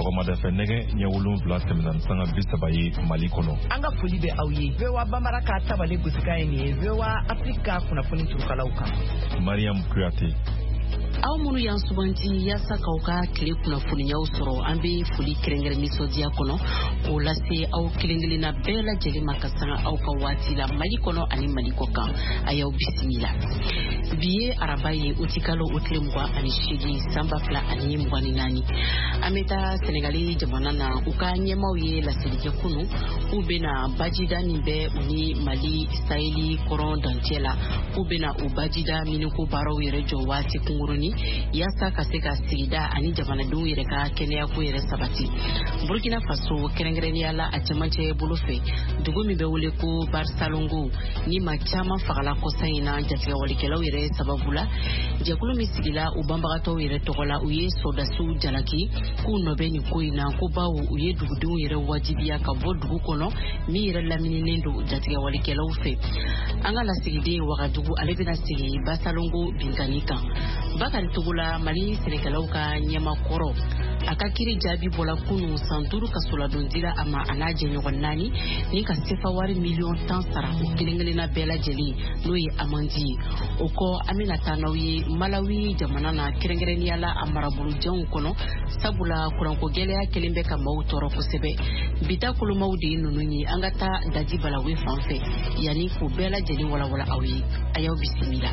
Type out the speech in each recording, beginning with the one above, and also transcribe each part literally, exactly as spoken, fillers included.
sɔgɔmada fɛ nɛgɛ ɲɛ wolonwula tɛmɛna sanga bi saba ye Mali kɔnɔ. An ka foli bɛ aw ye. V O A Bambara ka tabale gosika ye nin ye V O A Afrika kunnafoni turukalaw kan. Mariam Kuyate. Aw minnu y'an suganti yaasa k'aw ka tile kunnafoniyaw sɔrɔ an bɛ foli kɛrɛnkɛrɛn nisɔndiya kɔnɔ k'o lase aw kelen-kelenna bɛɛ lajɛlen ma ka sanga aw ka waati la Mali kɔnɔ ani Mali kɔ kan a y'aw bisimila. Bi ye araba ye o ti kalo o tile mugan ani seegin san ba fila ani mugan ni naani an bɛ taa Senegali jamana na u ka ɲɛmaw ye laselikɛ kunu k'u bɛna bajida min bɛ u ni Mali Saheli kɔrɔn dancɛ la k'u bɛna u bajida miniko baaraw yɛrɛ jɔ waati kungurunin yaasa ka se ka sigida ani jamanadenw yɛrɛ ka kɛnɛyako yɛrɛ sabati. Burkina Faso kɛrɛnkɛrɛnnenya la a cɛmancɛ bolo fɛ dugu min bɛ wele ko Barsalongo ni ma caman fagala kɔsan in na jatigɛwalikɛlaw yɛrɛ sababu la jɛkulu min sigila u banbagatɔw yɛrɛ tɔgɔ la u ye sɔdasiw jalaki k'u nɔ bɛ nin ko in na ko bawo u ye dugudenw yɛrɛ wajibiya ka bɔ dugu kɔnɔ min yɛrɛ lamininen don jatigɛwalikɛlaw fɛ. An ka lasigiden Wagadugu ale bɛna sigi Barsalongo binkani kan. Bakari Togola Mali Sɛnɛkɛlaw ka ɲɛmakɔrɔ a ka kiri jaabi bɔla kunu san duuru ka soladon dira a ma a n'a jɛɲɔgɔn naani ni ka sefa wari miliyɔn tan sara o kelen-kelenna bɛɛ lajɛlen n'o ye amandi ye. O kɔ an bɛna taa n'aw ye Malawi jamana na kɛrɛnkɛrɛnnenya la a marabolojanw kɔnɔ sabula kuranko gɛlɛya kelen bɛ ka maaw tɔɔrɔ kosɛbɛ. Bita kolomaw de ye ninnu ye an ka taa Daji Balawe fan fɛ yanni k'o bɛɛ lajɛlen walawala aw ye a y'aw bisimila.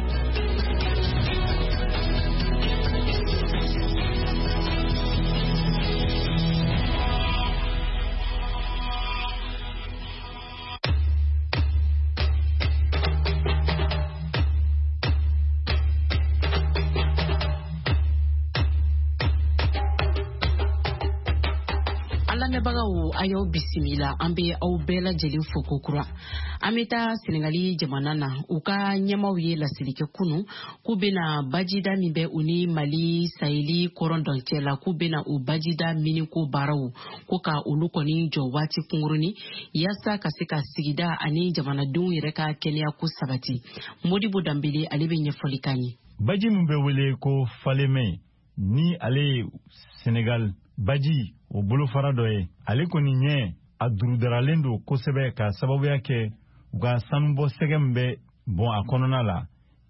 Bagawo ayo bisimila an bɛ aw bɛɛ lajɛlen fo ko kura. An bɛ taa Senegali jamana na u ka ɲɛmaw ye laselikɛ kunu k'u bɛna bajida min bɛ u ni Mali Saheli kɔrɔn dancɛ la k'u bɛna u bajida miniko baaraw ko ka olu kɔni jɔ waati kungurunin yaasa ka se ka sigida ani jamanadenw yɛrɛ ka kɛnɛyako sabati. Modibo Dambele ale bɛ ɲɛfɔli kan ye. Baji min bɛ wele ko Falémé ni ale Senegal baji o bolofara dɔ ye ale kɔni ɲɛ a durudaralen don kosɛbɛ ka sababuya kɛ u ka sanubɔ sɛgɛ min bɛ bɔn a kɔnɔna la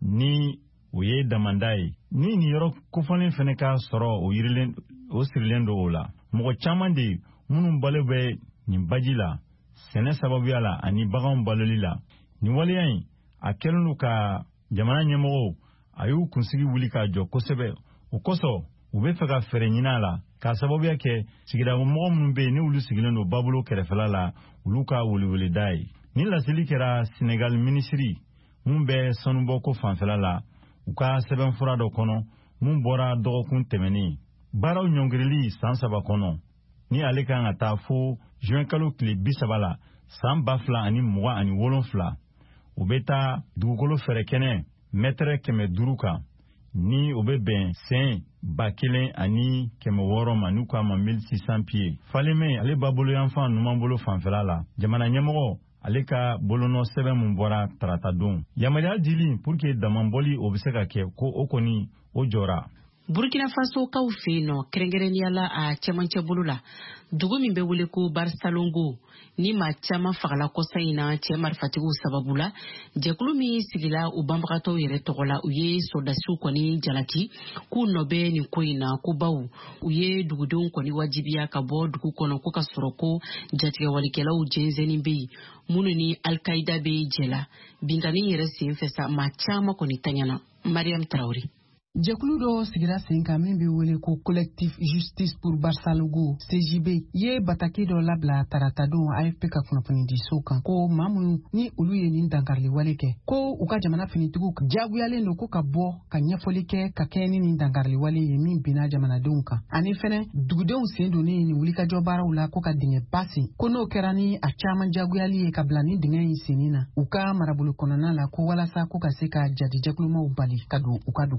ni o ye damanda ye ni nin yɔrɔ kofɔlen fɛnɛ ka sɔrɔ o yirilen o sirilen don o la mɔgɔ caman de minnu balo bɛ nin baji la sɛnɛ sababuya la ani baganw baloli la nin waleya in a kɛlen don ka jamana ɲɛmɔgɔw a y'u kunsigi wuli ka jɔ kosɛbɛ o kosɔn u bɛ fɛ ka fɛɛrɛ ɲini a la ka sababuya kɛ sigida mɔgɔ minnu bɛ yen ni olu sigilen don babolo kɛrɛfɛla la olu ka weleweleda ye ni laseli kɛra Senegal minisiri mun bɛ sanubɔko fanfɛla la u ka sɛbɛnfura dɔ kɔnɔ mun bɔra dɔgɔkun tɛmɛnen baaraw ɲɔngirili san saba kɔnɔ ni ale kan ka taa fo juin kalo tile bi saba la san ba fila ani mugan ani wolonfila u bɛ taa dugukolo fɛrɛkɛnɛ mɛtɛrɛ kɛmɛ duuru kan ni o bɛ bɛn sen ba kelen ani kɛmɛ wɔɔrɔ ma n'u k'a ma mille six cents pieds. Falémé ale ba bolo yanfan numan bolo fanfɛla la jamana ɲɛmɔgɔ ale ka bolonɔ sɛbɛn mun bɔra tarata don yamaruya dili pour que damabɔli o bɛ se ka kɛ ko o kɔni o jɔra. Burkina Faso kaw fɛ yen nɔ kɛrɛnkɛrɛnnenya la a cɛmancɛ bolo la dugu min bɛ wele ko Barsalongo ni maa caman fagala kɔsan in na cɛ marifatigiw sababu la jɛkulu min sigila u banbagatɔw yɛrɛ tɔgɔ la u ye sɔdasiw kɔni jalaki k'u nɔ bɛ nin ko in na ko bawo u ye dugudenw kɔni wajibiya ka bɔ dugu kɔnɔ ko ka sɔrɔ ko jatigɛwalikɛlaw jɛnsɛnnin bɛ yen minnu ni Al-Qaïda bɛ jɛ la binkani yɛrɛ sen fɛ sa maa caman kɔni taɲana. Mariam Traoré. Jɛkulu dɔ sigira sen kan min bɛ wele ko Collectif Justice pour Barsalongo C J B ye bataki dɔ labila tarata don A F P ka kunnafoni di so kan ko maa minnu ni olu ye nin dankarili wale kɛ ko u ka jamana finitigiw jagoyalen don ko ka bɔ ka ɲɛfɔli kɛ ka kɛ ni nin dankarili wale ye min binna jamanadenw kan ani fɛnɛ dugudenw sen donnen nin wulikajɔ baaraw la ko ka dingɛ ba sen ko n'o kɛra ni a caman jagoyali ye ka bila ni dingɛ in senni na u ka marabolo kɔnɔna la ko walasa ko ka se ka jadi jɛkulumaw bali ka don u ka dugu kɔnɔ.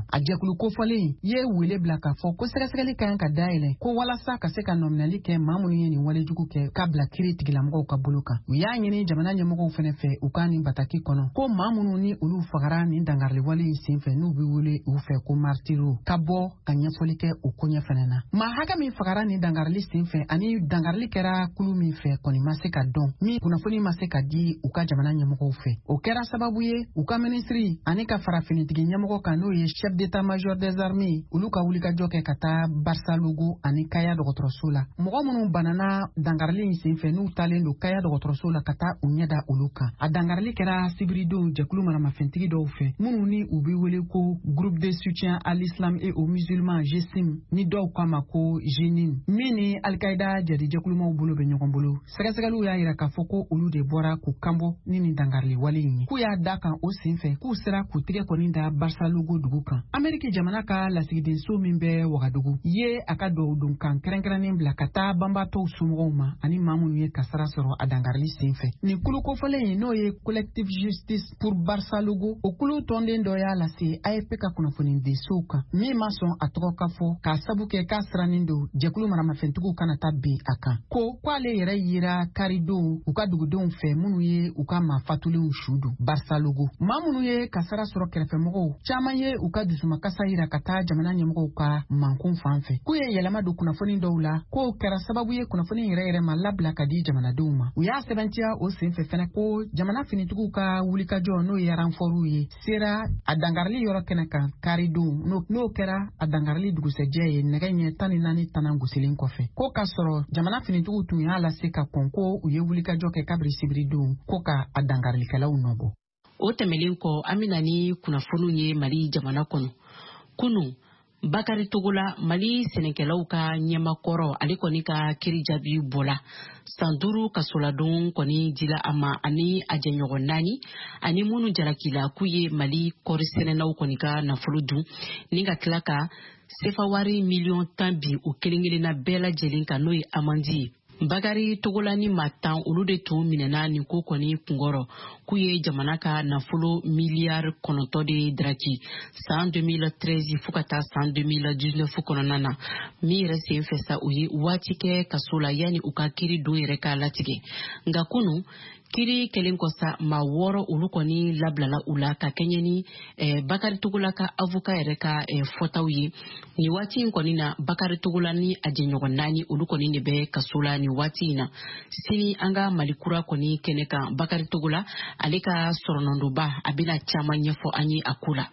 a jɛkulu kofɔlen ye wele bila k'a fɔ ko sɛgɛsɛgɛli ka kan ka dayɛlɛ ko walasa ka se ka nɔminali kɛ maa minnu ye nin walejugu kɛ k'a bila kiiri tigilamɔgɔw ka bolo kan. U y'a ɲini jamana ɲɛmɔgɔw fɛnɛ fɛ u ka nin bataki kɔnɔ ko maa minnu ni olu fagara nin dangariliwale in senfɛ n'u bɛ wele u fɛ ko martiro ka bɔ ka ɲɛfɔli kɛ o koɲɛ fɛnɛ na. Maa hakɛ min fagara nin dangarili senfɛ ani dangarili kɛra kulu min fɛ kɔni ma se ka dɔn min kunnafoni ma se ka di u ka jamana ɲɛmɔgɔw fɛ. O kɛra sababu ye u ka minisiri ani ka farafinitigi ɲɛmɔgɔ kan n'o ye chef d'état major des armées olu ka wulikajɔ kɛ ka taa Barsalugo ani Kaya dɔgɔtɔrɔso la. Mɔgɔ minnu banana dangarili in senfɛ n'u talen don Kaya dɔgɔtɔrɔso la ka taa u ɲɛda olu kan. A dangarili kɛra sibiridenw jɛkulu maramafɛntigi dɔw fɛ minnu ni u bɛ wele ko groupe de soutien à l'islam et aux musulmans G S I M ni dɔw k'a ma ko G N I M min ni Al-Qaïda jɛdijɛkulumaw bolo bɛ ɲɔgɔn bolo. Sɛgɛsɛgɛliw y'a yira k'a fɔ ko olu de bɔra k'u kanbɔ ni nin dangarili wale in ye. K'u y'a da kan o senfɛ k'u sera k'u tigɛ kɔni da Barsalugo dugu kan. Ameriki jamana ka lasigidenso min bɛ Wagadugu ye a ka dɔwdonkan kɛrɛnkɛrɛnnen bila ka taa banbaatɔw somɔgɔw ma ani maa minnu ye kasara sɔrɔ a dangarili senfɛ. Nin kulu kofɔlen in n'o ye collectif justice pour Barsalugo o kulu tɔnden dɔ y'a lase A F P ka kunnafoni disow kan min ma sɔn a tɔgɔ ka fɔ k'a sabu kɛ k'a sirannen don jɛkulu maramafɛntigiw kana taa bin a kan ko k'ale yɛrɛ yira karidonw u ka dugudenw fɛ minnu ye u ka maa fatulenw su don Barsalugo. Maa minnu ye kasara sɔrɔ kɛrɛfɛmɔgɔw caman ye u ka dusumakasa yira ka taa jamana ɲɛmɔgɔw ka mankun fan fɛ k'u ye yɛlɛma don kunnafoni dɔw la k'o kɛra sababu ye kunnafoni yɛrɛ yɛrɛ ma labila ka di jamanadenw ma. U y'a sɛbɛntiya o senfɛ fɛnɛ ko jamana finitigiw ka wulikajɔ n'o ye ranfɔruw ye sera a dangarili yɔrɔ kɛnɛ kan karidon n'o kɛra a dangarili dugusɛjɛ ye nɛgɛ ɲɛ tan ni naani tana gosilen kɔfɛ ko k'a sɔrɔ jamana finitigiw tun y'a lase ka kɔn ko u ye wulikajɔ kɛ kabiri sibiridenw ko ka a dangarilikɛlaw nɔbɔ. O tɛmɛlen kɔ an bɛna ni kunnafoniw ye Mali jamana kɔnɔ. Kunu Bakari Togola Mali sɛnɛkɛlaw ka ɲɛmakɔrɔ ale kɔni ka kiiri jaabi bɔla san duuru kasoladon kɔni dila a ma ani a jɛɲɔgɔn naani ani minnu jalakila k'u ye Mali kɔri sɛnɛnaw kɔni ka nafolo dun ni ka tila ka sefa wari miliyɔn tan bi o kelen kelenna bɛɛ lajɛlen kan n'o ye amandi ye. Bakari Togola ni maa tan olu de tun minɛna nin ko kɔni kunkɔrɔ k'u ye jamana ka nafolo miliyari kɔnɔntɔn de daraki san deux mille treize fo ka taa san deux mille dix-neuf kɔnɔna na min yɛrɛ sen fɛ sa u ye waati kɛ kaso la yanni u ka kiiri don yɛrɛ k'a latigɛ. Nka kunu kiri kelen kɔsa maa wɔɔrɔ olu kɔni labilala u la ka kɛɲɛ ni eh, Bakari Togola ka avoka yɛrɛ ka eh, fɔtaw ye. Ni waati in kɔni na Bakari Togola ni a jɛɲɔgɔn naani olu kɔni de bɛ kaso la ni waati in na. Sini an ka Mali kura kɔni kɛnɛ kan Bakari Togola ale ka sɔrɔnɔndoba a bɛna caman ɲɛfɔ an ye a ko la.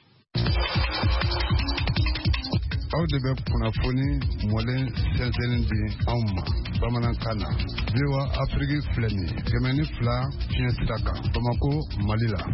Aw de bɛ kunnafoni mɔlen sɛnsɛnnin di anw ma bamanankan na. V O A Afrique filɛ nin ye kɛmɛ ni fila fiɲɛ sira kan Bamako Mali la.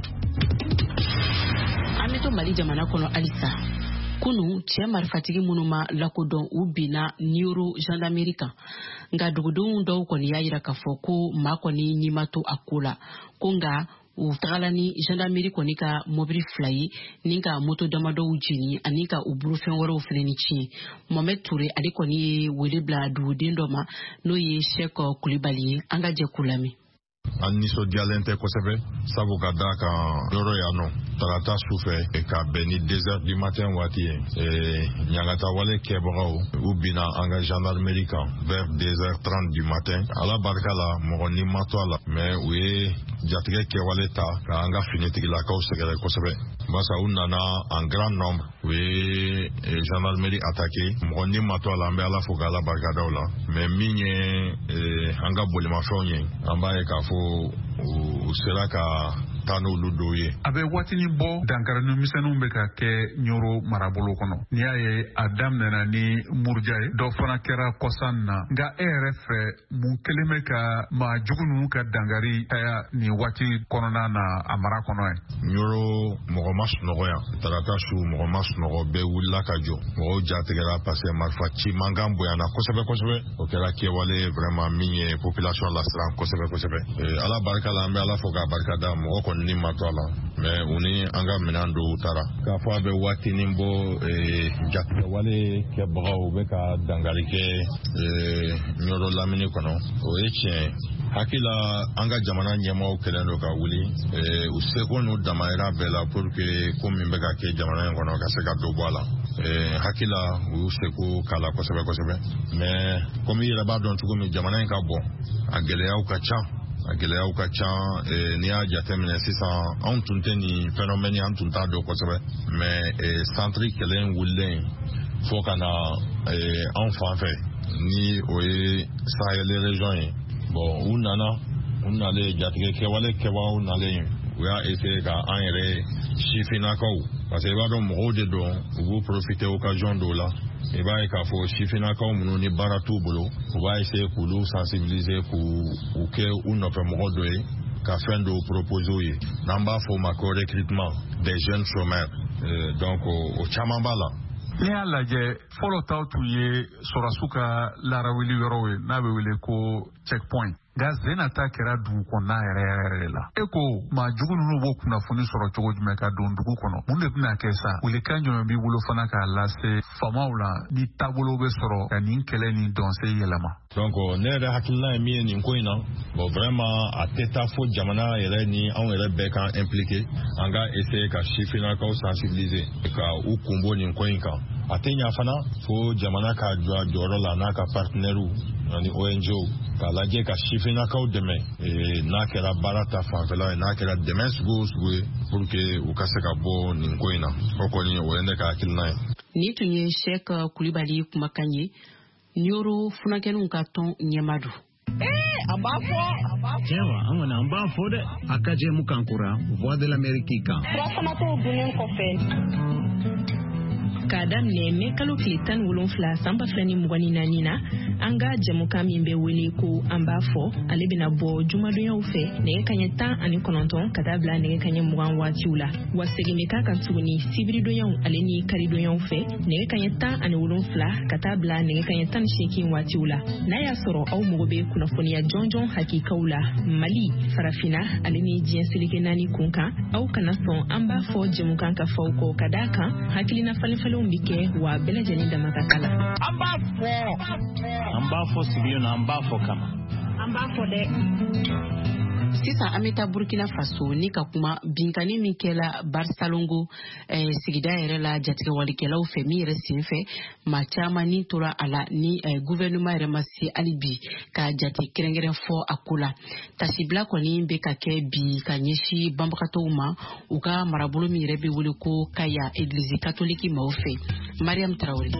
An bɛ to Mali jamana kɔnɔ halisa. Kunu cɛ marifatigi minnu ma lakodɔn u binna Nioro gendarmerie kan. Nka dugudenw dɔw kɔni y'a yira k'a fɔ ko maa kɔni n'i ma to a ko la ko nka u tagala ni gendarmerie kɔni ka mobili fila ye ni ka moto damadɔw jeni ani ka u burufɛn wɛrɛw fɛnɛ ni tiɲɛ. Mohamed Toure ale kɔni ye wele bila duguden dɔ ma n'o ye Sheikh Kulibali ye. An ka jɛ k'u lamɛn. An nisɔndiyalen tɛ kosɛbɛ sabu ka da kan yɔrɔ yan nɔ tarata su fɛ ka bɛn ni deux heures du matin waati ye ɲagata wale kɛbagaw u binna an ka gendarmerie kan vers deux heures trente du matin. Ala barika la mɔgɔ ni ma to a la mais u ye jatigɛ kɛwale ta ka an ka finitigilakaw sɛgɛrɛ kosɛbɛ. Basa u nana en grand nombre u ye gendarmerie attaqué mɔgɔ ni ma to a la an bɛ Ala fo k'Ala barikadaw la mais min ye an ka bolimafɛnw ye an b'a ye k'a fɔ u sera ka taa n'olu dɔw ye. A bɛ waatini bɔ dankarani misɛnninw bɛ ka kɛ Nioro marabolo kɔnɔ. N'i y'a ye a daminɛna ni Murja ye dɔ fana kɛra kɔsan na nka e yɛrɛ fɛ mun kelen bɛ ka maa jugu ninnu ka dankari taya nin waati kɔnɔna na a mara kɔnɔ ye. Nioro mɔgɔ ma sunɔgɔ yan tarata su mɔgɔ ma sunɔgɔ bɛɛ wulila ka jɔ mɔgɔw jatigɛra parce que marifa ci mankan bonyana kosɛbɛ kosɛbɛ o kɛra kɛwale vraiment min ye population lasiran kosɛbɛ kosɛbɛ. Ala barika la an bɛ Ala fo k'a barika da mɔgɔ kɔni ni ma to a la mais u ni an ka minɛn dɔw taara k'a fɔ a bɛ waatinin bɔ jatigɛwale kɛbagaw bɛ ka dankari kɛ ɲɔrɔ lamini kɔnɔ o ye tiɲɛ hakila an ka jamana ɲɛmaaw kɛlen don ka wuli u seko n'u damayira bɛɛ la pour que ko min bɛ ka kɛ jamana in kɔnɔ ka se ka dɔ bɔ a la hakila u y'u seko k'a la kosɛbɛ kosɛbɛ mais comme i yɛrɛ b'a dɔn cogo min jamana in ka bɔ a gɛlɛyaw ka ca a gɛlɛyaw ka ca n'i y'a jateminɛ sisan anw tun tɛ nin phénomène an tun t'a dɔn kosɛbɛ mais centre kɛlɛ wulilen fo ka na anw fan fɛ ni o ye Sahel région ye bon u nana u nalen jatigɛ kɛwale kɛbagaw nalen u y'a essayer ka an yɛrɛ sifinnakaw parce que i b'a dɔn mɔgɔw de don u b'u profiter occasion dɔw la i b'a ye k'a fɔ sifinnakaw minnu ni baara t'u bolo u b'a essayer k'olu sensibiliser k'u kɛ u nɔfɛ mɔgɔ dɔ ye ka fɛn dɔw proposer u ye n'an b'a fɔ o ma ko recrutement des jeunes chômeurs donc o caman b'a la. N'i y'a lajɛ fɔlɔ taw tun ye sɔrɔdasiw ka laarawuli yɔrɔw ye n'a bɛ wele ko checkpoint nka zena ta kɛra dugu kɔnɔna yɛrɛ yɛrɛ de la e ko maa jugu ninnu b'o kunnafoni sɔrɔ cogo jumɛn ka don dugu kɔnɔ mun de bɛna kɛ sa welekan jumɛn b'i bolo fana k'a lase faamaw la ni taabolo bɛ sɔrɔ ka nin kɛlɛ ni dɔnse yɛlɛma. donc ne yɛrɛ hakilina ye min ye nin ko in na bon vraiment a tɛ taa fo jamana yɛrɛ ni anw yɛrɛ bɛɛ kan impliqué an ka essayer ka sifinnakaw sensibiliser ka u kunbɔ nin ko in kan a tɛ ɲa fana fo jamana ka jɔ a jɔyɔrɔ la n'a ka partenaires ani O N G o k'a lajɛ ka sifinnakaw dɛmɛ n'a kɛra baara ta fanfɛla ye n'a kɛra dɛmɛ sugu o sugu ye pour que u ka se ka bɔ nin ko in na o kɔni o ye ne ka hakilina ye. Ni tun ye Sɛk Kulibali kumakan ye Nioro Funakɛninw ka tɔn ɲɛmaa don. a b'a fɔ tiɲɛ wa an kɔni an b'a fɔ dɛ a ka jɛ mu kan kura Voix de l'Amérique kan furafanatɔw dunnen kɔfɛ k'a daminɛ mɛ kalo tile tan ni wolonfila san ba fila ni mugan ni naani na an ka jamukan min bɛ wele ko an b'a fɔ ale bɛna bɔ jumadonyaw fɛ nɛgɛ kaɲɛ tan ani kɔnɔntɔn ka taa bila nɛgɛ kaɲɛ mugan waatiw la wa segin bɛ k'a kan tuguni sibiridonyaw ale ni karidonyaw fɛ nɛgɛ kaɲɛ tan ani wolonfila ka taa bila nɛgɛ kaɲɛ tan ni seegin waatiw la n'a y'a sɔrɔ aw mago bɛ kunnafoniya jɔnjɔn hakikaw la Mali farafina ale ni diɲɛ seleke naani kun kan aw kana sɔn an b'a fɔ jamukan ka faw kɔ ka d'a kan hakilina falenfalenw bi kɛ wa bɛɛ lajɛlen dama ka kala an b'a fɔ an b'a fɔ sigilen na an b'a fɔ kama an b'a fɔ dɛ. sisan an bɛ taa Burkina Faso ni ka kuma binkani min kɛla Barsalongo eh, sigida yɛrɛ la jatigɛwalikɛlaw fɛ min yɛrɛ sen fɛ maa caman ni tora a la ni eh, gouvernement yɛrɛ ma se hali bi ka jate kɛrɛnkɛrɛn fɔ a ko la tasibila kɔni bɛ ka kɛ bi ka ɲɛsin banbagatɔw ma u ka marabolo min yɛrɛ bɛ wele ko Kaya Église catholique maaw fɛ Mariam Traoré.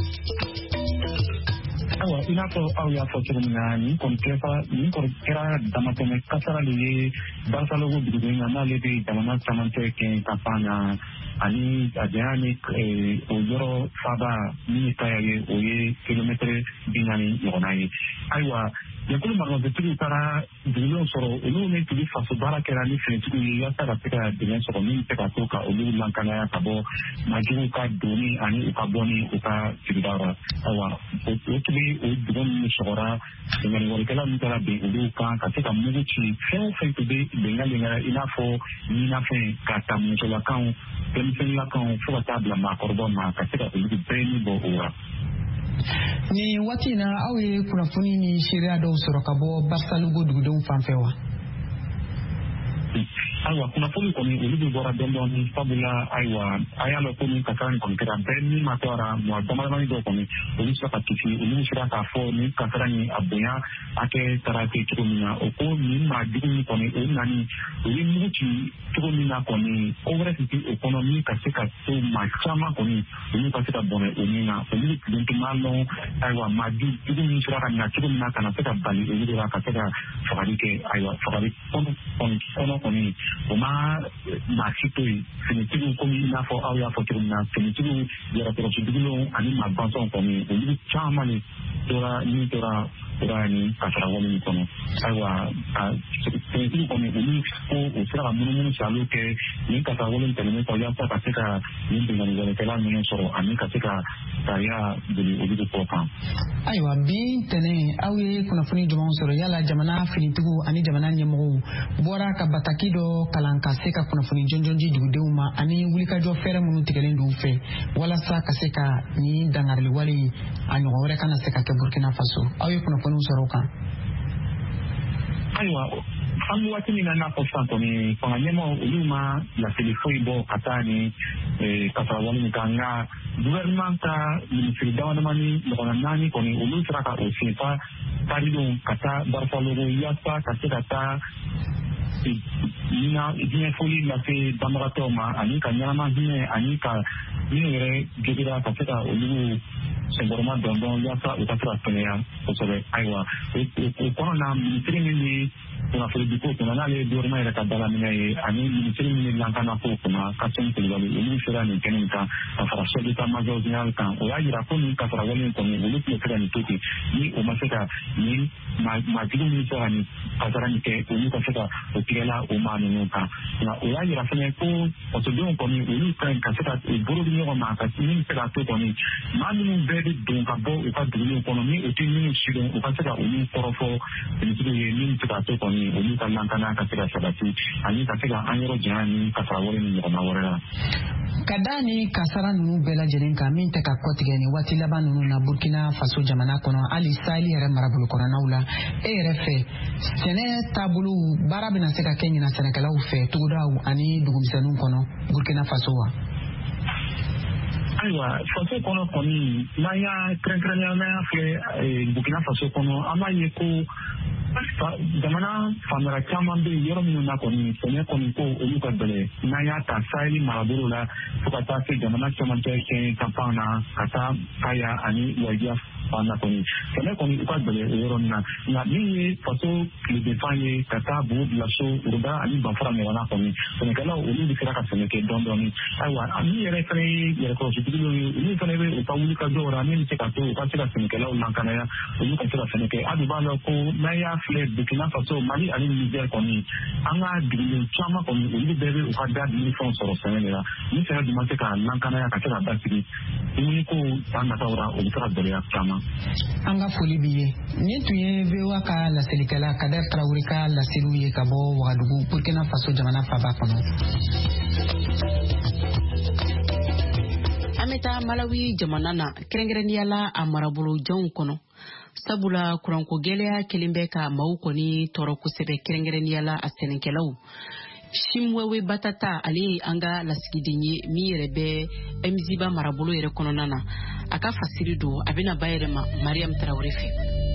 Awa i n'a fɔ aw y'a fɔ cogo min na nin kɔni kɛra damatɛmɛ kasara de ye Barsalongo dugudenw na n'ale bɛ jamana camancɛ kɛ ka pan na ani a janya ni o yɔrɔ faba min ye Kaya ye o ye kilomɛtɛrɛ bi naani ɲɔgɔnna ye ayiwa jɛkulu maramafɛtigiw taara dugudenw sɔrɔ olu ni tigi faso baara kɛra ni finitigiw ye yaasa ka se ka dɛmɛ sɔrɔ min bɛ se ka to ka olu lankanaya ka bɔ maajuguw ka doni ani u ka bɔ ni u ka sigida la ayiwa o tigi o dugu minnu sɔgɔra dɛmɛniwalikɛla min taara bin olu kan ka se ka mugu ci fɛn o fɛn tun bɛ bɛnkanlengara i n'a fɔ ɲinafɛn ka ta musolakaw denmisɛnninlakaw fo ka taa bila maakɔrɔbaw ma ka se ka olu bɛɛ ni bɔ o la. Nin waati in na aw ye kunnafoni ni seereya dɔw sɔrɔ ka bɔ Barsalongo dugudenw fan fɛ wa? Ayiwa kunnafoni kɔni olu bɛ bɔra dɔɔnin dɔɔnin sabula ayiwa a y'a lɔn ko nin kasara nin kɔni kɛra bɛɛ min ma tɔɔra mɔgɔ damadamani dɔw kɔni olu sera ka kisi olu sera k'a fɔ nin kasara nin a bonya hakɛ taara kɛ cogo min na o ko nin maa jugu min kɔni o nani o ye mugu ci cogo min na kɔni ko wɛrɛ tun tɛ o kɔnɔ min ka se ka to maa caman kɔni olu ka se ka bɔnɛ o min na olu tun tɛ maa lɔn ayiwa maa jugu min sera ka na cogo min na ka na se ka bali olu de la ka se ka fagali kɛ ayiwa fagali kɔnɔ kɔnɔ kɔni o ma maa si to yen finitigiw komi i n'a fɔ aw y'a fɔ cogo min na finitigiw yɛrɛkɔrɔsidigilenw ani maa gansanw kɔni olu caman de tora min tora Irani kasara wale kono aiwa senti kono uli ko usira mununu shaluke ni kasara wale teleme ko yasa katika ni ngani wale kala mununu soro ani katika taya bili uli ko kan aiwa bi tene awe kuna funi jumon soro yala jamana finitugo ani jamana nyemo bora ka batakido kalanka seka kuna funi jonjonji duguduma ani wuli ka jo fere munu tigelen du fe wala sa kaseka ni dangarli wali anyo wore kana seka ke Burkina Faso awe kuna funi soro kan aiwa amu wati ni na postanto ni kwa nyemo uluma la telefoibo katani eh kasara wali nikanga gouvernementa ministri dawana mani lona nani koni ulu traka osepa parido kata barfalogo yasa kata kata ina ina foli la fe bamaratoma ani kanyama hine ani ka minere jogera kata ulu segurama dondon yasa utatra penea osobe aiwa kono na ministri ni kuna fediko kuna nale dorma ira kadala minai ani ministri ni lankana ko kuna katon kulwali ulu sera ni keninka afara sodi kama joznyal kan o yira ko ni kafara wali ko ni ulu plekra ni tuti ni o maseka ni majidu ni sera ni kasara ni ke ulu kaseka o tigela o manu nuka na o yira fene ko o to don ko ni ulu kan kaseka e buru ni o ma ka ni sera to ko ni manu bedi don ka bo o ka dulu ko ni o tin ni shido o kaseka ulu korofo ni tudu ni tuka to ko ni ulu kan lankana kaseka sabati ani kaseka anyoro jani kafara wali ni ko na wora kadani kasara nunu bela jeren ka min te ka kotige ni wati laban nunu na Burkina Faso jamana kono ali sali yere marabulu kono naula e yere fe sene tabulu barabi na seka kenyi na senekala ufe tugudawu ani dugumisanu kono Burkina Faso wa aiwa faso kono koni na ya krenkrenya na ya fe Burkina Faso kono ama yeko jamana famara caman bɛ yɔrɔ minnu na kɔni sɛnɛ kɔni ko olu ka bɛlɛ n'an y'a ta saheli marabolo la fo ka taa se jamana cɛmancɛ kɛ kanpan na ka taa kaya ani wajiya fan na kɔni sɛnɛ kɔni u ka bɛlɛ o yɔrɔ na nka min ye faso tilebefan ye ka taa bugu bila so uruba ani banfara ɲɔgɔnna kɔni sɛnɛkɛlaw olu bɛ sera ka sɛnɛ kɛ dɔɔni dɔɔni ayiwa min yɛrɛ fana ye yɛrɛkɔlɔsitigiw ye olu fana bɛ u ka wuli ka jɔ o la min bɛ se ka to u ka se ka sɛnɛkɛlaw lankanaya olu ka se ka sɛnɛ kɛ hali b'a dɔn ko n'an y'a filɛ Burkina Faso Mali ani Niger kɔni an ka dugulen caman kɔni olu bɛɛ bɛ u ka da dumuni fɛnw sɔrɔ sɛnɛ de la ni sɛnɛ dun ma se ka lankanaya ka se ka basigi dumuni ko san nataw la o bɛ se ka gɛlɛya caman. An ka foli b'i ye nin tun ye V O A ka laselikɛla Kader Traoré ka laseliw ye ka bɔ Wagadugu Burkina Faso jamana faaba kɔnɔ. An bɛ taa Malawi jamana na kɛrɛnkɛrɛnnenya la a marabolojanw kɔnɔ. Sabula kuranko gɛlɛya kelen bɛ ka maaw kɔni tɔɔrɔ kosɛbɛ kɛrɛnkɛrɛnnenya la a sɛnɛkɛlaw. Shimwewe Batata ale ye an ka lasigiden ye min yɛrɛ bɛ M Z B A marabolo yɛrɛ kɔnɔna na. A ka fasiri don a bɛna ba yɛrɛ ma Mariam Traoré fɛ.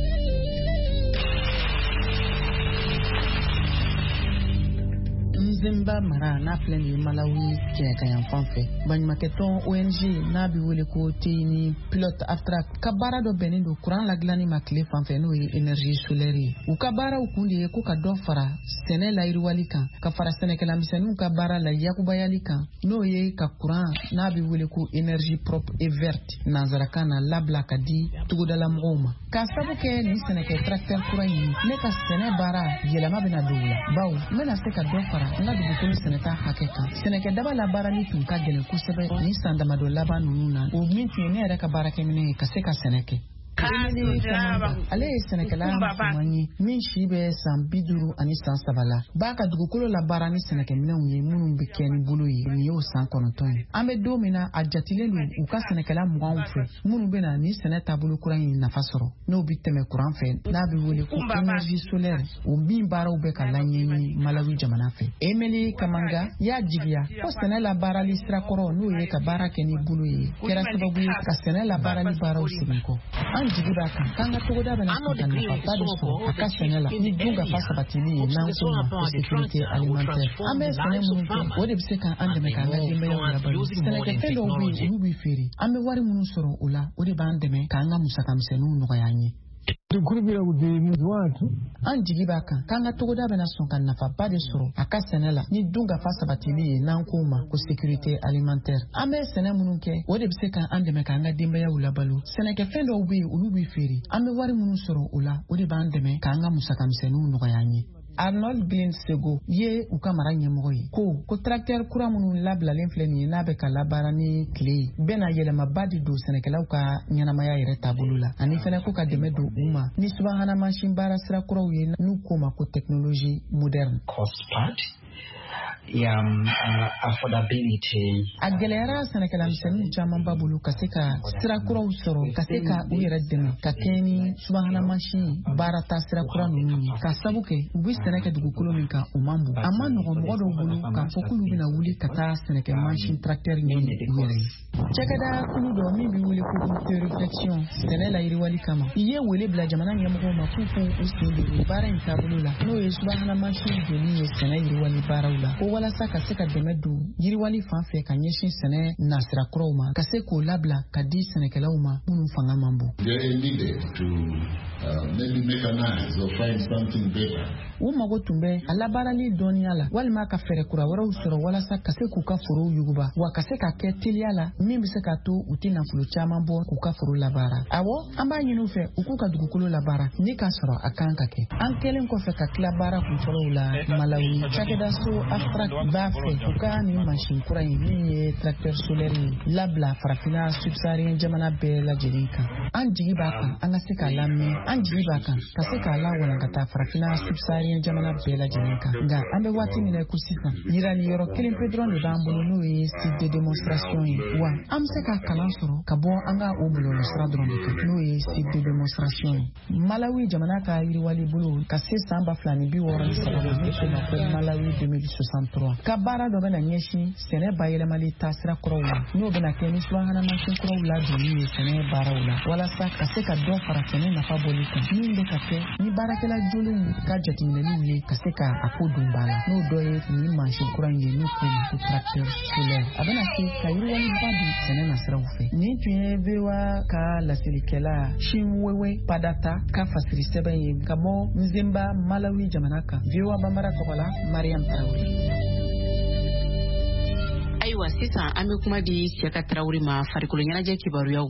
Nzemba mara na filɛ nin ye Malawi kɛɲɛkayan fan fɛ baɲumankɛtɔn O N G n'a bɛ wele ko Teyini Pilote Abstract ka baara dɔ bɛnnen don kuran ladilanni ma tile fan fɛ n'o ye énergie solaire ye u ka baaraw kun de ye ko ka dɔ fara sɛnɛ layiriwali kan ka fara sɛnɛkɛlamisɛnninw ka baara la yakubayali kan n'o ye ka kuran n'a bɛ wele ko énergie propre et verte nanzarakan na labila ka di tugudalamɔgɔw ma k'a sabu kɛ nin sɛnɛkɛ tracteur kura in ne ka sɛnɛ baara yɛlɛma bɛna don u la bawo n bɛna se ka dɔ fara n ka dugukolo sɛnɛta hakɛ kan sɛnɛkɛ daba labaarali tun ka gɛlɛn kosɛbɛ ni san damadɔ laban ninnu na o min tun ye ne yɛrɛ ka baarakɛminɛ ye ka se ka sɛnɛ kɛ ale ye sɛnɛkɛla musoman ye min si bɛ san bi duuru ani san saba la b'a ka dugukolo labaara ni sɛnɛkɛminɛw ye minnu bɛ kɛ ni bolo ye nin y'o san kɔnɔntɔn ye an bɛ don min na a jatilen don u ka sɛnɛkɛla muganw fɛ minnu bɛ na ni sɛnɛ taabolo kura in nafa sɔrɔ n'o bɛ tɛmɛ kuran fɛ n'a bɛ wele ko énergie solaire o min baaraw bɛ ka laɲɛɲini Malawi jamana fɛ Emily Kamanga y'a jigiya ko sɛnɛ labaarali sira kɔrɔ n'o ye ka baara kɛ ni bolo ye kɛra sababu ye ka sɛnɛ labaarali baaraw segin kɔ an jigi b'a kan k'an ka togoda bɛna se ka nafaba de sɔrɔ a ka sɛnɛ la ni dunkafa sabatili ye n'an ko ma ko sécurité alimentaire an bɛ sɛnɛ minnu kɛ o de bɛ se k'an dɛmɛ k'an ka denbayaw labalo sɛnɛkɛfɛn dɔw bɛ yen olu bɛ feere an bɛ wari minnu sɔrɔ o la o de b'an dɛmɛ k'an ka musakamisɛnninw nɔgɔya an ye An jigi b'a kan k'an ka togoda bɛna sɔn ka nafaba de sɔrɔ a ka sɛnɛ la ni dunkafa sabatili ye n'an k'o ma ko sécurité alimentaire. An bɛ sɛnɛ minnu kɛ o de bɛ se k'an dɛmɛ k'an ka denbayaw labalo. Sɛnɛkɛfɛn dɔw bɛ yen olu bɛ feere an bɛ wari minnu sɔrɔ o la o de b'an dɛmɛ k'an ka musakamisɛnninw nɔgɔya an ye. Arnold Glen Sego ye u ka mara ɲɛmɔgɔ ye ko ko tracteur kura minnu labilalen filɛ nin ye n'a bɛ ka labaara ni tile ye bɛna yɛlɛmaba de don sɛnɛkɛlaw ka ɲɛnamaya yɛrɛ taabolo la ani fɛnɛ ko ka dɛmɛ don u ma ni subahana mansin baara sira kuraw ye n'u k'o ma ko technologie moderne. Cost part. Yeah, um, uh, affordability. A gɛlɛyara sɛnɛkɛlamisɛnninw camanba bolo ka se ka sira kuraw sɔrɔ ka se ka u yɛrɛ dɛmɛ ka kɛ ni subahana mansin baara ta sira kura ninnu ye ka sabu kɛ u bɛ sɛnɛ kɛ dugukolo min kan u man bon a ma nɔgɔn mɔgɔ dɔw bolo k'a fɔ k'olu bɛna wuli ka taa sɛnɛkɛ mansin tracteur ɲini u yɛrɛ ye. Cɛkɛda kulu dɔ min bɛ wele ko groupe de réflexion sɛnɛ la yiriwali kama i ye wele bila jamana ɲɛmɔgɔw ma k'u k'u u sen don baara in taabolo la n'o ye subahana mansin joli ye sɛnɛ yiriwali baaraw la ko walasa ka se ka dɛmɛ don yiriwali fan fɛ ka ɲɛsin sɛnɛ nasira kuraw ma ka se k'o labila ka di sɛnɛkɛlaw ma minnu fanga man bon. U mago tun bɛ a labaarali dɔnniya la walima ka fɛɛrɛ kura wɛrɛw sɔrɔ walasa ka se k'u ka forow yuguba wa ka se ka kɛ teliya la min bɛ se ka to u tɛ nafolo caman bɔ k'u ka foro labaara. Awɔ an b'a ɲini u fɛ u k'u ka dugukolo labaara ni k'a sɔrɔ a kan ka kɛ. An kɛlen kɔfɛ ka tila baara kunfɔlɔw la Malawi cakɛda so Afrak b'a fɛ u ka nin mansin kura in min ye tracteur solaire ye labila farafinna subsahariyɛn jamana bɛɛ lajɛlen kan. An jigi b'a kan an ka se k'a lamɛn an jigi b'a kan ka se k'a lawalankata farafinna subsahariyɛn jamana bɛɛ lajɛlen kan. Nka an bɛ waati min na ko sisan yirali yɔrɔ kelen pe dɔrɔn de b'an bolo n'o ye site de démonstration ye wa an bɛ se ka kalan sɔrɔ ka bɔ an ka o bɔlɔlɔsira dɔrɔn de kan n'o ye site de démonstration ye. Malawi jamana ka yiriwali bolo ka se san ba fila ni bi wɔɔrɔ ni saba ma min ko ma ko Malawi deux mille soixante-trois ka baara dɔ bɛna ɲɛsin sɛnɛ bayɛlɛmali taasira kuraw la n'o bɛna kɛ ni subahana mansin kuraw ladonni ye sɛnɛ baaraw la walasa ka se ka dɔ fara sɛnɛ nafa bɔli kan min bɛ ka kɛ ni baarakɛla jolenw ka jateminɛliw ye ka se ka a ko don ba la n'o dɔ ye nin mansin kura in ye n'o ko ma ko tracteur solaire a bɛna se ka yiriwaliba don sɛnɛ nasiraw fɛ. Nin tun ye V O A ka laselilikɛla Chinwewe Padata ka fasiri sɛbɛn ye ka bɔ Nzemba Malawi jamana kan. V O A Bambara tɔgɔ la Mariam Traoré. Ayiwa sisan an bɛ kuma di Siyaka Traoré ma farikolo ɲɛnajɛ kibaruyaw.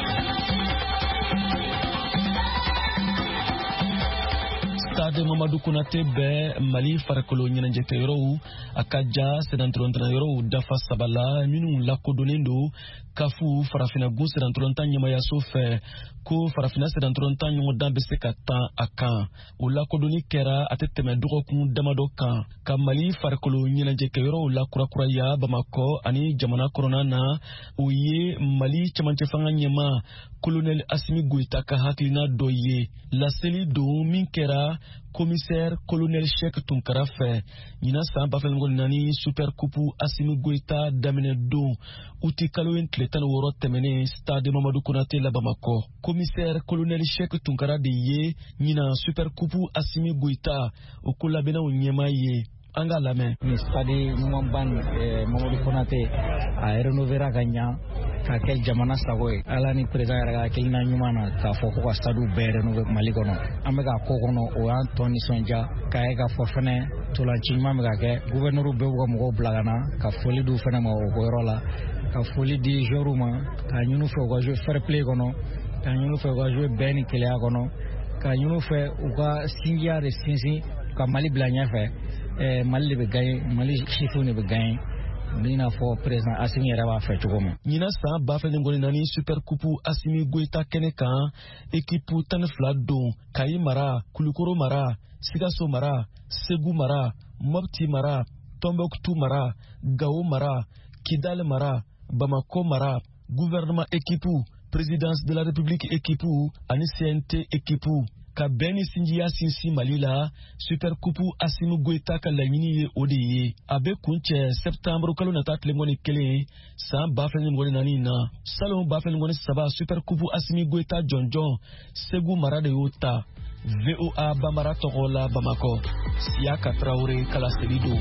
Stade Mamadou Konate bɛ Mali farikolo ɲɛnajɛkɛyɔrɔw a ka ja sɛdantolontanayɔrɔw dafa saba la minnu lakodɔnnen don kafu farafinnagun sɛdantolontan ɲɛmayaso fɛ ko farafinna sɛdantolontan ɲɔgɔndan bɛ se ka tan a kan o lakodɔnni kɛra a tɛ tɛmɛ dɔgɔkun damadɔ kan ka Mali farikolo ɲɛnajɛkɛyɔrɔw lakurakuraya Bamakɔ ani jamana kɔnɔna na o ye Mali cɛmancɛ fanga ɲɛma Colonel Assimi Goïta ka hakilina dɔ ye laseli don min kɛra commissaire colonel Cheikh Tunkara fɛ ɲina san ba fila ni naani super coupe Assimi Goïta daminɛ don uti kalo in tile tan ni wɔɔrɔ tɛmɛnen stade Mamadou Konate la Bamakɔ commissaire colonel Cheikh Tunkara de ye ɲina super coupe Assimi Goïta o ko labɛnnaw ɲɛma ye an ka lamɛn. Ni stade ɲumanban Mamadou Konate a renovera ka ɲa ka kɛ jamana sago ye ala ni président yɛrɛ ka hakilina ɲuman na k'a fɔ ko ka stade bɛɛ renové Mali kɔnɔ an bɛ ka ko kɔnɔ o y'an tɔ nisɔndiya k'a ye k'a fɔ fɛnɛ ntolanci ɲuman bɛ ka kɛ gouverneur bɛɛ b'u ka mɔgɔw bila ka na ka foli di u fɛnɛ ma o yɔrɔ la ka foli di joueurs ma k'a ɲini u fɛ u ka jouer fair play kɔnɔ k'a ɲini u fɛ u ka jouer bɛɛ ni keleya kɔnɔ k'a ɲini u fɛ u ka sinjiya de sinsin ka Mali bila ɲɛfɛ ɛɛ Mali de bɛ gagner Mali sifinw de bɛ gagner mina fɔ président Assimi yɛrɛ b'a fɛ cogo min. Ɲina san ba fila ni naani super coupe Assimi Goïta kɛnɛ kan équipe tan ni fila don Kayi mara Kulukoro mara Sikaso mara Segu mara Mopti mara Tombouctou mara Gao mara Kidal mara Bamako mara gouvernement équipe présidence de la République équipe ani C N T équipe ka bɛn ni sinjiya sinsin Mali la super coupe Assimi Goïta ka laɲini ye o de ye a bɛ kun cɛ septembre kalo nata tile mɔni kelen san ba fila ni naani na salon ba fila ni saba super coupe Assimi Goïta jɔnjɔn Segu mara de y'o ta. V O A Bambara tɔgɔ la Bamakɔ Siyaka Traoré kala seli don.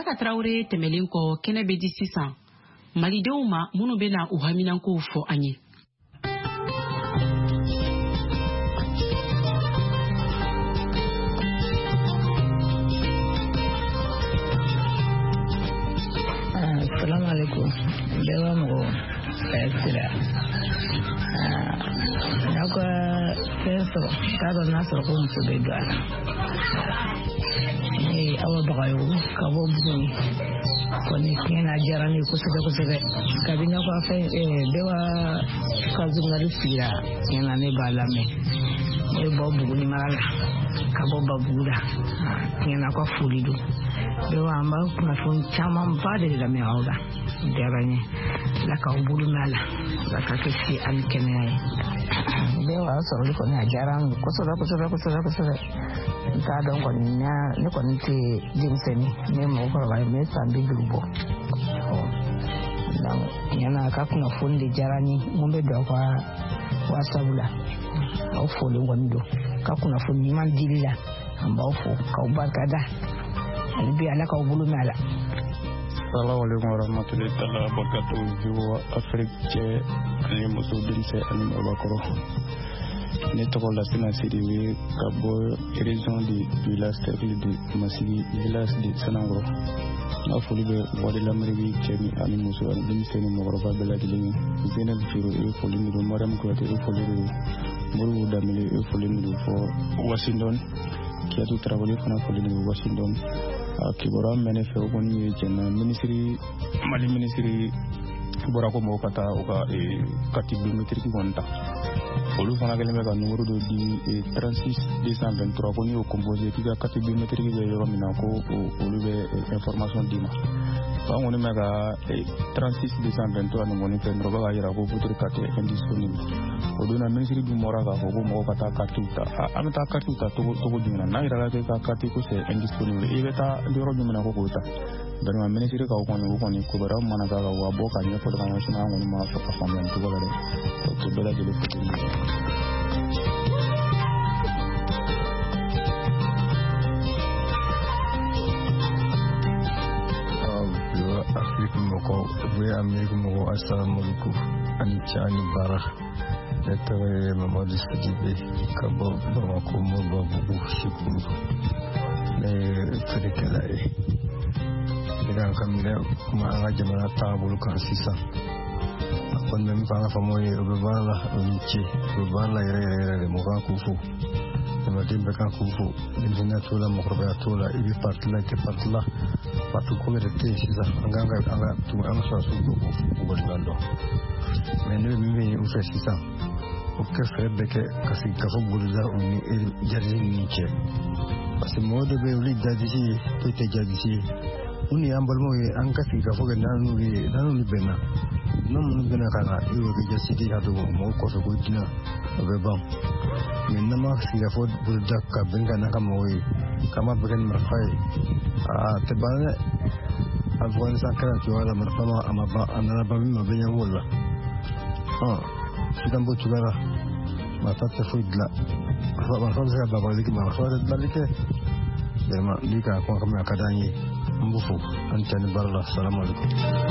Isaka Traoré tɛmɛlen kɔ kɛnɛ bɛ di sisan malidenw ma minnu bɛna u haminankow fɔ an ye. Assalamu alaikum. Dewa mo sira. Ah, ako peso kado naso ko mo bedwa. Eh, awa bagayo kabo buni. Koni kena jarani kusebe kusebe. Kabinga kwa fe eh dewa kazungari sira. Yana ne balame. E bobu ni mala. Kabo babura. Kena kwa fulido. Dewa amba kuna fun chama mpade la meoga deranye la ka ubulu mala la ka kesi an kenai dewa so ri ko na jaran ko so ko so ko so ko so ta don ko nya ne ko nti jimseni ne mo ko ba me sambi grupo dan yana ka kuna fun de jarani ngombe do kwa wa sabula au fo le ngondo ka kuna fun ni man dilla amba fo ka ubakada Albi ala ka bulu mala. Assalamu alaikum warahmatullahi wabarakatuh. Jiwa Afrique ni musudin se ani Obakoro. Ni toko la sina siriwe kabo région de village cercle de Masigi village de Sanangro. Na foli be wadi la mari chemi ani musu ani din seni mogoroba bela dilimi. Zena firu e foli mi do maram ko te e foli ru. Muru damile e foli mi do fo Washington. Qui a tout travaillé pendant pour les Washington. Qui va mener faire au ministère, Mali ministère, Borako Mokata, Oka et Katibimétrique Wanta. Olu fana kelen bɛ ka numéro dɔ di trente-six deux cent vingt-trois ko n'i y'o composé k'i ka carte biométrique bɛ yɔrɔ min na ko olu bɛ information d'i ma. An kɔni bɛ ka trente-six deux cent vingt-trois nin kɔni fɛ dɔrɔn bɛ ka yira ko votre carte est indisponible. O don na ministre dun bɔra k'a fɔ ko mɔgɔw ka taa carte ta an bɛ taa carte ta cogo cogo jumɛn na n'a yirala k'e ka carte ko c'est indisponible i bɛ taa yɔrɔ jumɛn na ko k'o ta. Donc ministre ka o kɔni o kɔni kibaruya mana k'a kan wa bɔ ka ɲɛfɔ de ka ɲɛsin an kɔni ma fɔ ka faamuya nin cogo la dɛ. O tɛ bɛɛ lajɛlen fɛ. Afrique moko we Amerique moko assalamu alaikum ani chani bara etere Mamadou Sidibe kabo Bamako mo babu shikuru le trekela e ira kamile kuma anga jamana tabul kan sisa kon même pas famoy obala onchi obala ire ire ire mo kan kufu ma dimbe kan kufu dinna tola mo korba tola ibi partla ke partla patu ko de te sisa anga anga anga tu anga so su ko ko ngando mais ne mi u fe sisa o ke fe de ke kasi ka fo buluza o ni jarri ni che parce que mo de be uli dadisi to te jadisi uni ambal mo an kasi ka fo ga nanu ri nanu ni bena non mo bena kana iwo ke jasidi ha do mo ko so ko dina be bam mais nama si ka fo buluza ka benga na ka mo kama bagan marfai ah tebane Afghanistan kana tuwala marfama ama ba anana ba mi mabenya wala ah sidan bo tugara mata te fuidla fa ba fa sa ba baliki ma fa da balike dema lika ko kama kadani mbufu antani barla assalamu alaikum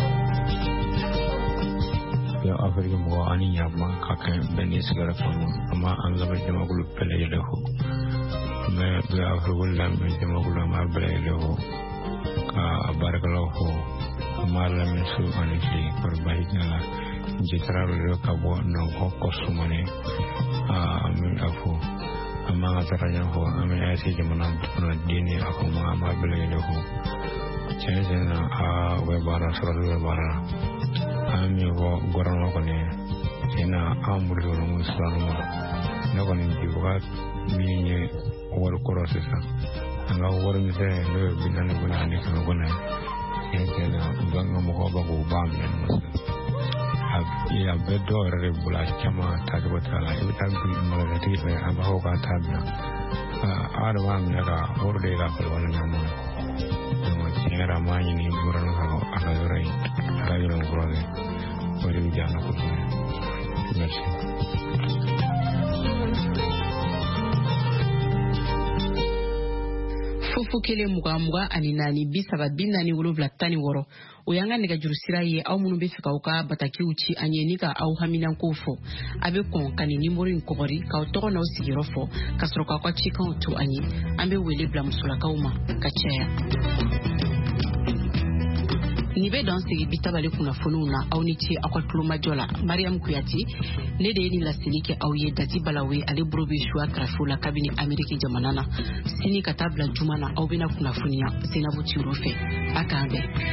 ya Afrique mo ani nyama kaka beni sigara famo ama an zama jama gulu pele yede ho me be Afrique la me jama gulu ma bele yede ho ka barkalo ho mala me su ani fi por baidala jitraro ka bo no ko kosumane a mi afu ama taranya ho ami asi jamana na dini aku ma ma bele yede ho chena a we bara soro we bara ami go gorano ko ne ina amuru no muslimo na ko ni diwa mi ne wor korosesa anga wor mi se no binane buna ne ko gona ene banga mo ko ba go bam ne musa ya bedo re bula chama ta do ta la ita bi mo ga ti fe aba ho ka ta na a ara wa mi ga wor de ga ko wala na mo no era ma ni gorano ko aka rai rai no grove ori mi jana ko merci Fufu fu kelen muga muga ani naani bi saba bi naani wolonwula tan ni wɔɔrɔ o y'an ka nɛgɛjuru sira ye aw minnu bɛ fɛ k'aw ka batakiw ci an ye ni ka aw haminankow fɔ a bɛ kɔn ka nin nimoro in kɔgɔri k'aw tɔgɔ n'aw sigiyɔrɔ fɔ ka sɔrɔ k'aw ka cikanw to an ye an bɛ wele bila musolakaw ma ka caya. Ni bɛ dan sigi bi tabali kunnafoniw na aw ni ce aw ka tulomajɔ la Mariam Kuyati ne de ye nin laseli kɛ aw ye Dati Balawe ale bolo bɛ suwa karafiw la kabini Ameriki jamana na sini ka taa bila juma na aw bɛna kunnafoniya Senabu Tiro fɛ a k'an bɛn.